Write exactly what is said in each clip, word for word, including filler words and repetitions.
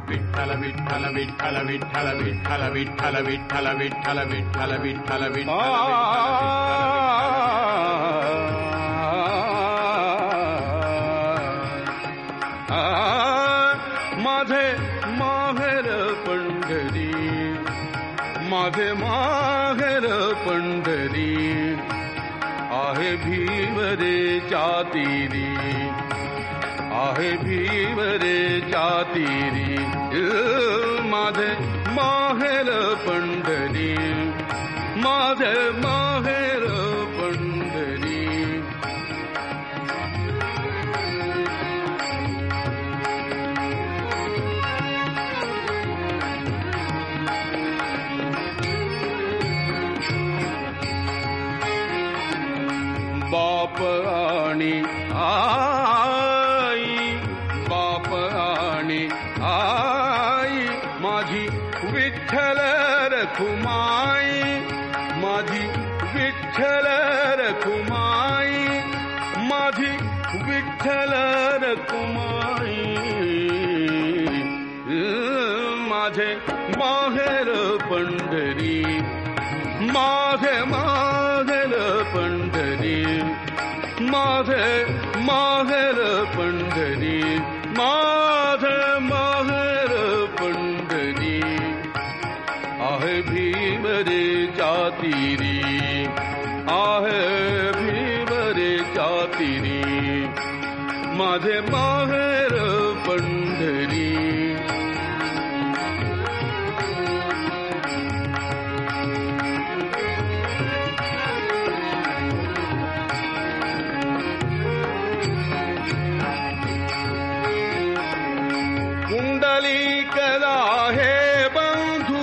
विठ्ठल विठ्ठल विठ्ठल विठ्ठल विठ्ठल विठ्ठल विठ्ठल विठ्ठल विठ्ठल विठ्ठल विठ्ठल माझे माहेर पंढरी, माझे माहेर पंढरी, आहे भीवरे चातिरी, आहे भीवरे चातिरी, माझे माहेर पंढरी, माझे माहेर पंढरी. बाप आणि आई, बाप आणि आई, माझी विठ्ठल रखुमाई, माझी विठ्ठल रखुमाई, माझी विठ्ठल रखुमाई, माझे माहेर पंढरी, माझे माहेर पंढरी, माझे माहेर पंढरी, माझे माहेर पंढरी, आहे भीवरे चातिरी, आहे भीवरे चातिरी, माझे माहेर पंढरी. कुंडलिकला हे बंधू,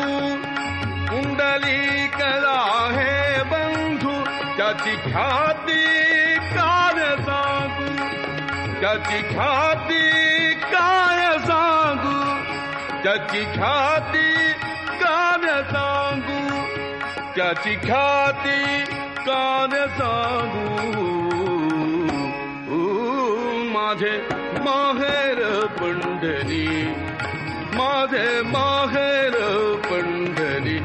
कुंडलिकला हे बंधू, त्याची ख्याती काय सांगू, त्याची ख्याती काय सांगू, त्याची ख्याती काय सांगू, त्याची ख्याती काय सांगू. माझे माहेर पंढरी, माझे माहेर पंढरी,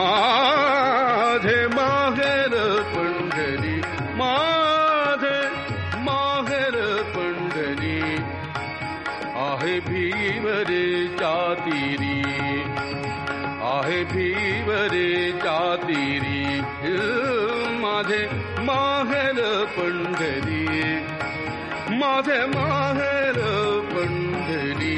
माझे माहेर पंढरी, माझे माहेर पंढरी, आहे भीवरे चातिरी, आहे भीवरे चातिरी, माझे माहेर पंढरी, माझे माहेर पंढरी.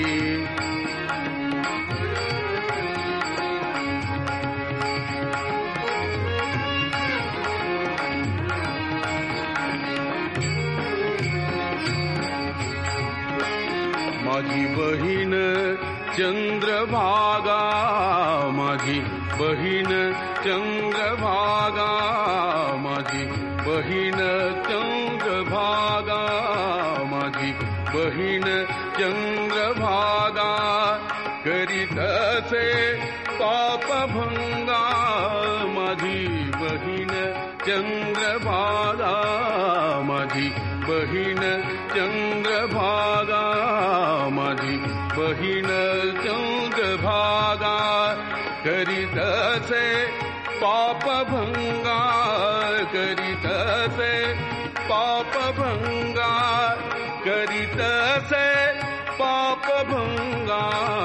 माझी बहीण चंद्रभागा, माझी बहीण चंद्रभागा, माझी बहीण चंद्रभागा, माझी बहीण चंद्रभागा, करीतसे पापभंगा, माझी बहीण चंद्रभागा, माझी बहीण चंद्रभागा, माझी बहीण चंद्रभागा, करीतसे पापभंगा, करीतसे पापभंगा, करीतसे पापभंगा.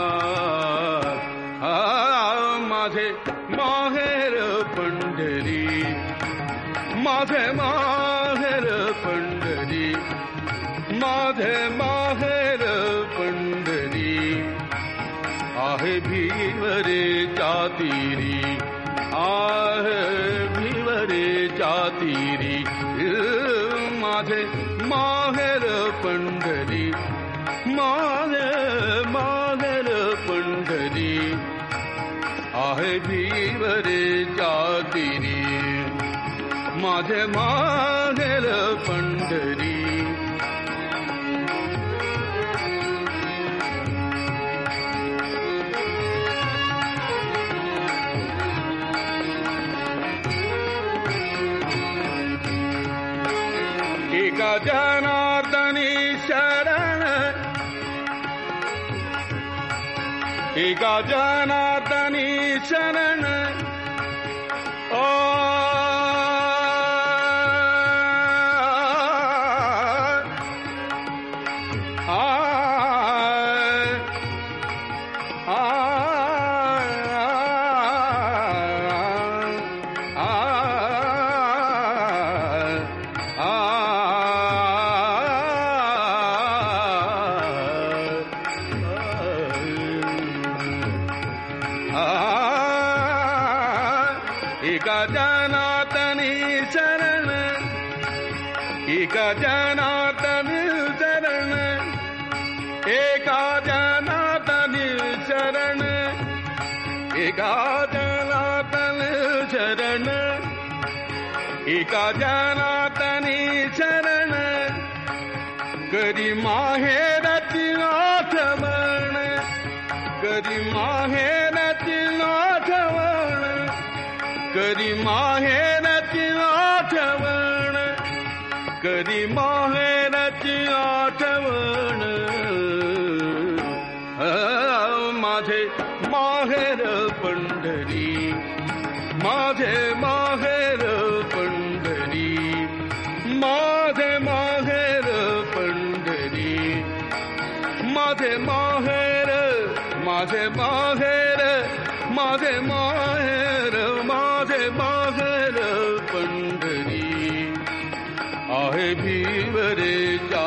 माझे माहेर पंढरी, माझे माहेर पंढरी, माझे माहेर पंढरी, आहे भीवरे चातिरी, आहे भीवरे चातिरी, माझे माहेर पंढरी, माझे माहेर पंढरी, आहे भीवरे चातिरी, माझे माहेर पंढरी. एका जनार्दनी शरण, एका जनार्दनी शरण ओ एका जनार्दनी शरण एका जनार्दनी शरण एका जनार्दनी शरण एका जनार्दनी शरण एका जनार्दनी शरण कधी माहेरची आठवण कधी माहेरची आठवण कधी माहेरची आठवण कधी माहेरची आठवण माझे माहेर पंढरी माझे माहेर पंढरी माझे माहेर पंढरी माझे माहेर माझे माहेर माझे माहेर माझे माहेर पंढरी आहे भीवरेच्या